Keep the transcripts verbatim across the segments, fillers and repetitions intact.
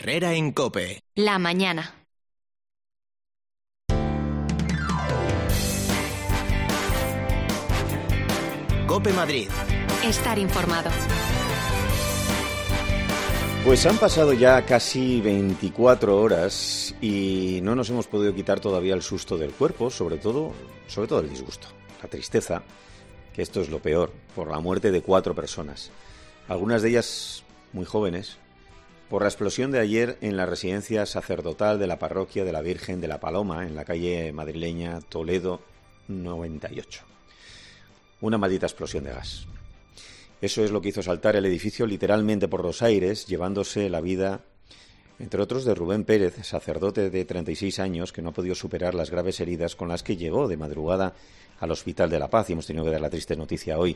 Herrera en COPE. La mañana. COPE Madrid. Estar informado. Pues han pasado ya casi veinticuatro horas y no nos hemos podido quitar todavía el susto del cuerpo, sobre todo, sobre todo el disgusto, la tristeza, que esto es lo peor, por la muerte de cuatro personas, algunas de ellas muy jóvenes, por la explosión de ayer en la residencia sacerdotal de la parroquia de la Virgen de la Paloma, en la calle madrileña Toledo noventa y ocho. Una maldita explosión de gas. Eso es lo que hizo saltar el edificio literalmente por los aires, llevándose la vida, entre otros, de Rubén Pérez, sacerdote de treinta y seis años, que no ha podido superar las graves heridas con las que llegó de madrugada al Hospital de la Paz, y hemos tenido que dar la triste noticia hoy.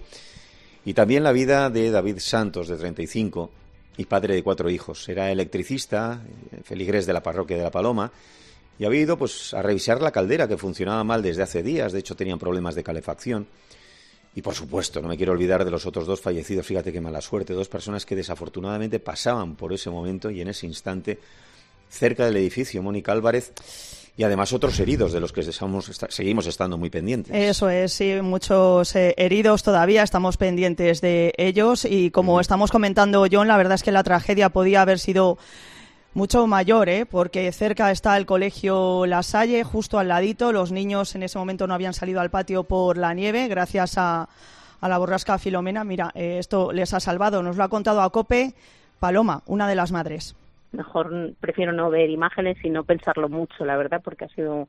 Y también la vida de David Santos, de treinta y cinco, y padre de cuatro hijos. Era electricista, feligrés de la parroquia de la Paloma, y había ido pues, a revisar la caldera, que funcionaba mal desde hace días. De hecho, tenían problemas de calefacción. Y, por supuesto, no me quiero olvidar de los otros dos fallecidos. Fíjate qué mala suerte. Dos personas que desafortunadamente pasaban por ese momento y en ese instante cerca del edificio. Mónica Álvarez. Y además otros heridos de los que estamos, est- seguimos estando muy pendientes. Eso es, sí, muchos eh, heridos todavía, estamos pendientes de ellos. Y como estamos comentando, John, la verdad es que la tragedia podía haber sido mucho mayor, ¿eh? Porque cerca está el colegio La Salle, justo al ladito. Los niños en ese momento no habían salido al patio por la nieve, gracias a, a la borrasca Filomena. Mira, eh, esto les ha salvado. Nos lo ha contado a COPE Paloma, una de las madres. Mejor prefiero no ver imágenes y no pensarlo mucho, la verdad, porque ha sido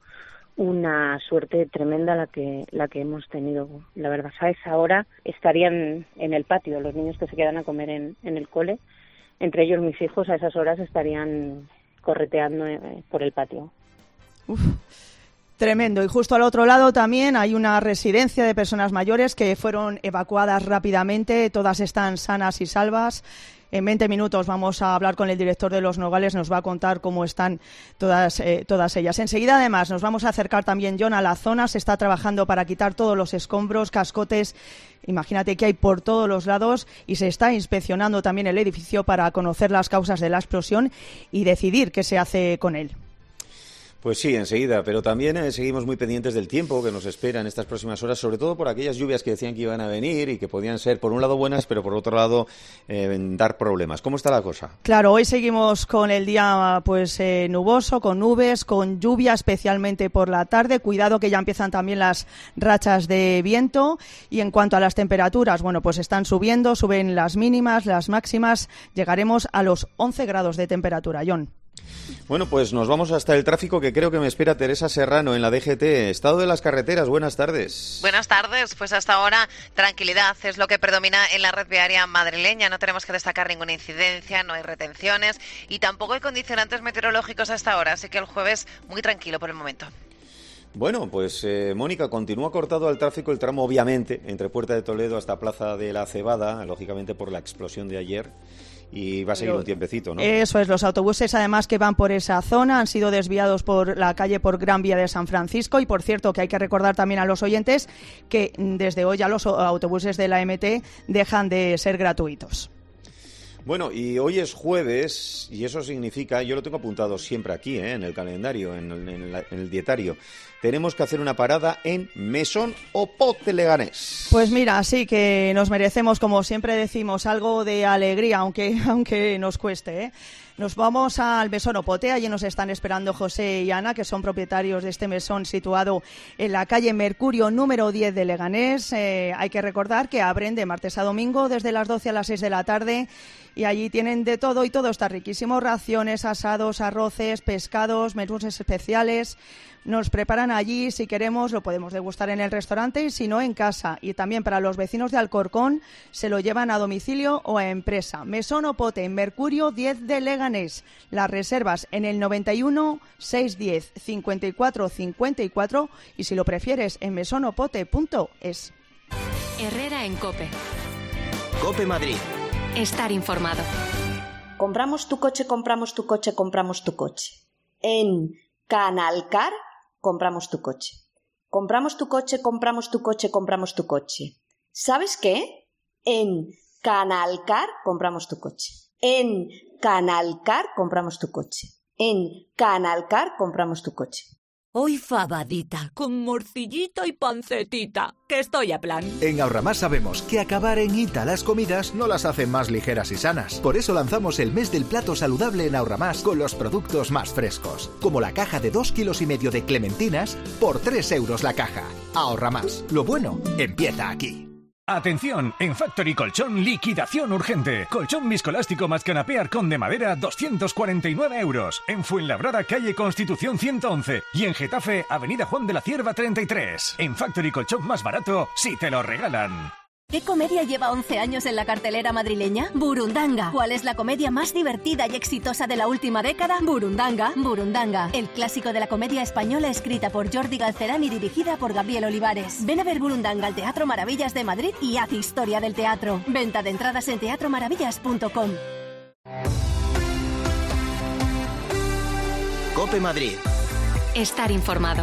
una suerte tremenda la que la que hemos tenido. La verdad, a esa hora estarían en el patio los niños que se quedan a comer en, en el cole. Entre ellos mis hijos a esas horas estarían correteando eh, por el patio. Uf, tremendo. Y justo al otro lado también hay una residencia de personas mayores que fueron evacuadas rápidamente. Todas están sanas y salvas. En veinte minutos vamos a hablar con el director de Los Nogales, nos va a contar cómo están todas, eh, todas ellas. Enseguida, además, nos vamos a acercar también, John, a la zona. Se está trabajando para quitar todos los escombros, cascotes. Imagínate que hay por todos los lados, y se está inspeccionando también el edificio para conocer las causas de la explosión y decidir qué se hace con él. Pues sí, enseguida, pero también eh, seguimos muy pendientes del tiempo que nos espera en estas próximas horas, sobre todo por aquellas lluvias que decían que iban a venir y que podían ser, por un lado, buenas, pero por otro lado, eh, dar problemas. ¿Cómo está la cosa? Claro, hoy seguimos con el día pues eh, nuboso, con nubes, con lluvia, especialmente por la tarde. Cuidado que ya empiezan también las rachas de viento. Y en cuanto a las temperaturas, bueno, pues están subiendo, suben las mínimas, las máximas. Llegaremos a los once grados de temperatura, John. Bueno, pues nos vamos hasta el tráfico, que creo que me espera Teresa Serrano en la D G T. Estado de las carreteras, buenas tardes. Buenas tardes, pues hasta ahora tranquilidad es lo que predomina en la red viaria madrileña. No tenemos que destacar ninguna incidencia, no hay retenciones y tampoco hay condicionantes meteorológicos hasta ahora, así que el jueves muy tranquilo por el momento. Bueno, pues eh, Mónica, continúa cortado al tráfico el tramo, obviamente, entre Puerta de Toledo hasta Plaza de la Cebada, lógicamente por la explosión de ayer. Y va a seguir un tiempecito, ¿no? Eso es, los autobuses además que van por esa zona han sido desviados por la calle por Gran Vía de San Francisco. Y por cierto, que hay que recordar también a los oyentes que desde hoy ya los autobuses de la M T dejan de ser gratuitos. Bueno, y hoy es jueves y eso significa, yo lo tengo apuntado siempre aquí, ¿eh? en el calendario, en el, en, el, en el dietario, tenemos que hacer una parada en Mesón o Pote Leganés. Pues mira, sí que nos merecemos, como siempre decimos, algo de alegría, aunque, aunque nos cueste, ¿eh? Nos vamos al Mesón Opote, allí nos están esperando José y Ana, que son propietarios de este mesón situado en la calle Mercurio número diez de Leganés. Eh, hay que recordar que abren de martes a domingo desde las doce a las seis de la tarde y allí tienen de todo y todo está riquísimo, raciones, asados, arroces, pescados, menús especiales. Nos preparan allí, si queremos lo podemos degustar en el restaurante y si no en casa. Y también para los vecinos de Alcorcón se lo llevan a domicilio o a empresa. Mesón Opote en Mercurio diez de Leganés. Las reservas en el noventa y uno, seiscientos diez, cincuenta y cuatro cincuenta y cuatro y si lo prefieres en mesonopote punto es. Herrera en COPE. COPE Madrid. Estar informado. Compramos tu coche, compramos tu coche, compramos tu coche. En Canalcar compramos tu coche. Compramos tu coche, compramos tu coche, compramos tu coche. ¿Sabes qué? En Canalcar compramos tu coche. En Canalcar compramos tu coche. En Canalcar compramos tu coche. Hoy fabadita, con morcillito y pancetita, que estoy a plan. En Ahorramás sabemos que acabar en ita las comidas no las hace más ligeras y sanas. Por eso lanzamos el mes del plato saludable en Ahorramás con los productos más frescos. Como la caja de dos kilos y medio de clementinas por tres euros la caja. Ahorramás. Lo bueno empieza aquí. Atención, en Factory Colchón, liquidación urgente. Colchón viscoelástico más canapé Arcón de madera, doscientos cuarenta y nueve euros. En Fuenlabrada, calle Constitución ciento once. Y en Getafe, avenida Juan de la Cierva treinta y tres. En Factory Colchón más barato, si te lo regalan. ¿Qué comedia lleva once años en la cartelera madrileña? Burundanga. ¿Cuál es la comedia más divertida y exitosa de la última década? Burundanga. Burundanga, el clásico de la comedia española escrita por Jordi Galcerán y dirigida por Gabriel Olivares. Ven a ver Burundanga al Teatro Maravillas de Madrid y haz historia del teatro. Venta de entradas en teatro maravillas punto com. COPE Madrid. Estar informado.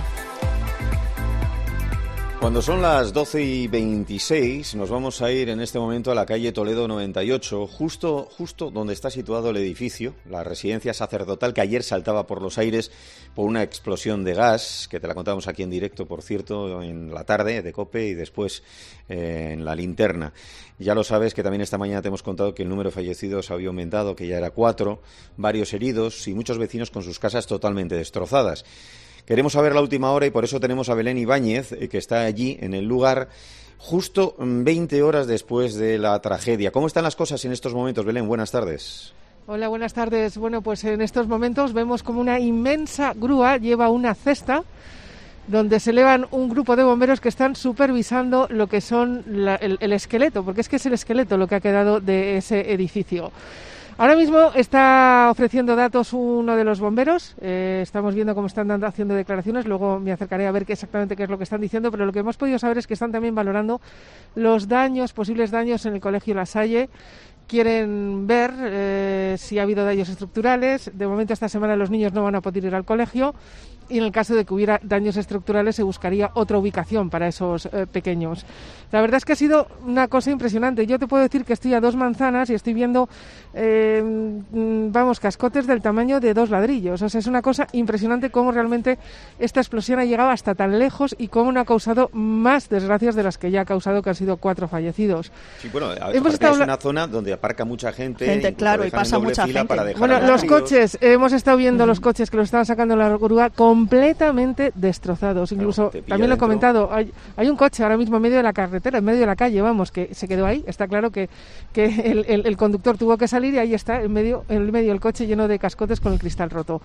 Cuando son las doce y veintiséis, nos vamos a ir en este momento a la calle Toledo noventa y ocho, justo, justo donde está situado el edificio, la residencia sacerdotal que ayer saltaba por los aires por una explosión de gas, que te la contamos aquí en directo, por cierto, en la tarde de COPE y después eh, en la linterna. Ya lo sabes que también esta mañana te hemos contado que el número de fallecidos había aumentado, que ya era cuatro, varios heridos y muchos vecinos con sus casas totalmente destrozadas. Queremos saber la última hora y por eso tenemos a Belén Ibáñez, que está allí en el lugar justo veinte horas después de la tragedia. ¿Cómo están las cosas en estos momentos, Belén? Buenas tardes. Hola, buenas tardes. Bueno, pues en estos momentos vemos como una inmensa grúa lleva una cesta donde se elevan un grupo de bomberos que están supervisando lo que son la, el, el esqueleto, porque es que es el esqueleto lo que ha quedado de ese edificio. Ahora mismo está ofreciendo datos uno de los bomberos, eh, estamos viendo cómo están dando, haciendo declaraciones, luego me acercaré a ver qué exactamente qué es lo que están diciendo, pero lo que hemos podido saber es que están también valorando los daños, posibles daños en el Colegio La Salle. Quieren ver eh, si ha habido daños estructurales. De momento esta semana los niños no van a poder ir al colegio y en el caso de que hubiera daños estructurales se buscaría otra ubicación para esos eh, pequeños. La verdad es que ha sido una cosa impresionante. Yo te puedo decir que estoy a dos manzanas y estoy viendo, eh, vamos, cascotes del tamaño de dos ladrillos. O sea, es una cosa impresionante cómo realmente esta explosión ha llegado hasta tan lejos y cómo no ha causado más desgracias de las que ya ha causado, que han sido cuatro fallecidos. Sí, bueno, Hemos estado... es una zona donde aparca mucha gente, gente claro, y pasa mucha gente. Para dejar bueno, los amigos. coches, hemos estado viendo uh-huh. los coches que los estaban sacando en la grúa completamente destrozados. Incluso, claro, también lo he dentro. comentado, hay, hay un coche ahora mismo en medio de la carretera, en medio de la calle, vamos, que se quedó ahí. Está claro que, que el, el, el conductor tuvo que salir y ahí está, en medio, en el medio del coche lleno de cascotes con el cristal roto.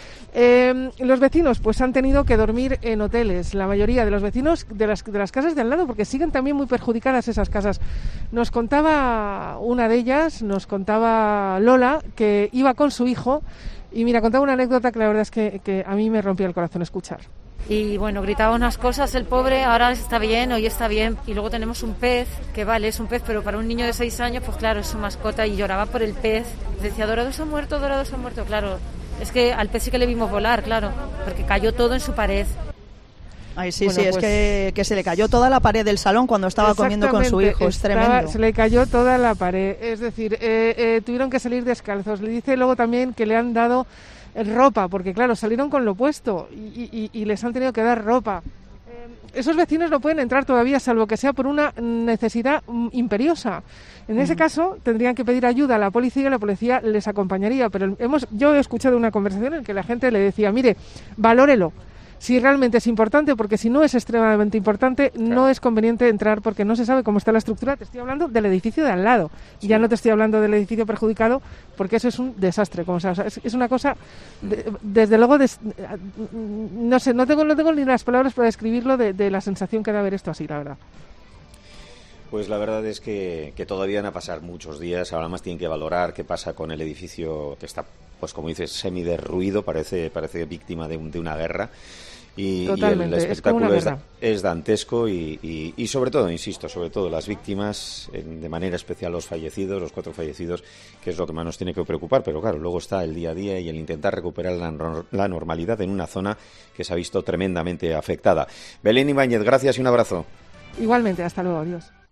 Eh, los vecinos pues han tenido que dormir en hoteles, la mayoría de los vecinos de las, de las casas de al lado, porque siguen también muy perjudicadas esas casas. Nos contaba una de ellas, nos contaba Lola, que iba con su hijo y mira, contaba una anécdota que la verdad es que, que a mí me rompía el corazón escuchar. Y bueno, gritaba unas cosas el pobre, ahora está bien, hoy está bien. Y luego tenemos un pez, que vale, es un pez, pero para un niño de seis años, pues claro, es su mascota y lloraba por el pez. Decía, Dorado se ha muerto, Dorado se ha muerto, claro. Es que al pez sí que le vimos volar, claro, porque cayó todo en su pared. Ay, sí, bueno, sí, pues, es que, que se le cayó toda la pared del salón cuando estaba comiendo con su hijo, es estaba, tremendo. Se le cayó toda la pared, es decir, eh, eh, tuvieron que salir descalzos. Le dice luego también que le han dado ropa, porque claro, salieron con lo puesto y, y, y les han tenido que dar ropa. Eh, esos vecinos no pueden entrar todavía, salvo que sea por una necesidad mm, imperiosa. En ese caso, tendrían que pedir ayuda a la policía y la policía les acompañaría. Pero hemos, yo he escuchado una conversación en que la gente le decía, mire, valórelo, si realmente es importante, porque si no es extremadamente importante, claro, no es conveniente entrar porque no se sabe cómo está la estructura. Te estoy hablando del edificio de al lado, sí. Ya no te estoy hablando del edificio perjudicado, porque eso es un desastre. Como, o sea, es, es una cosa, de, desde luego, des, no sé, no tengo, no tengo ni las palabras para describirlo de, de la sensación que da ver esto así, la verdad. Pues la verdad es que, que todavía van a pasar muchos días. Ahora más tienen que valorar qué pasa con el edificio que está, pues como dices, semi-derruido, parece, parece víctima de, un, de una guerra. Y, y el espectáculo es, es, es dantesco y, y, y sobre todo, insisto, sobre todo las víctimas, en, de manera especial los fallecidos, los cuatro fallecidos, que es lo que más nos tiene que preocupar. Pero claro, luego está el día a día y el intentar recuperar la, la normalidad en una zona que se ha visto tremendamente afectada. Belén Ibáñez, gracias y un abrazo. Igualmente, hasta luego, adiós.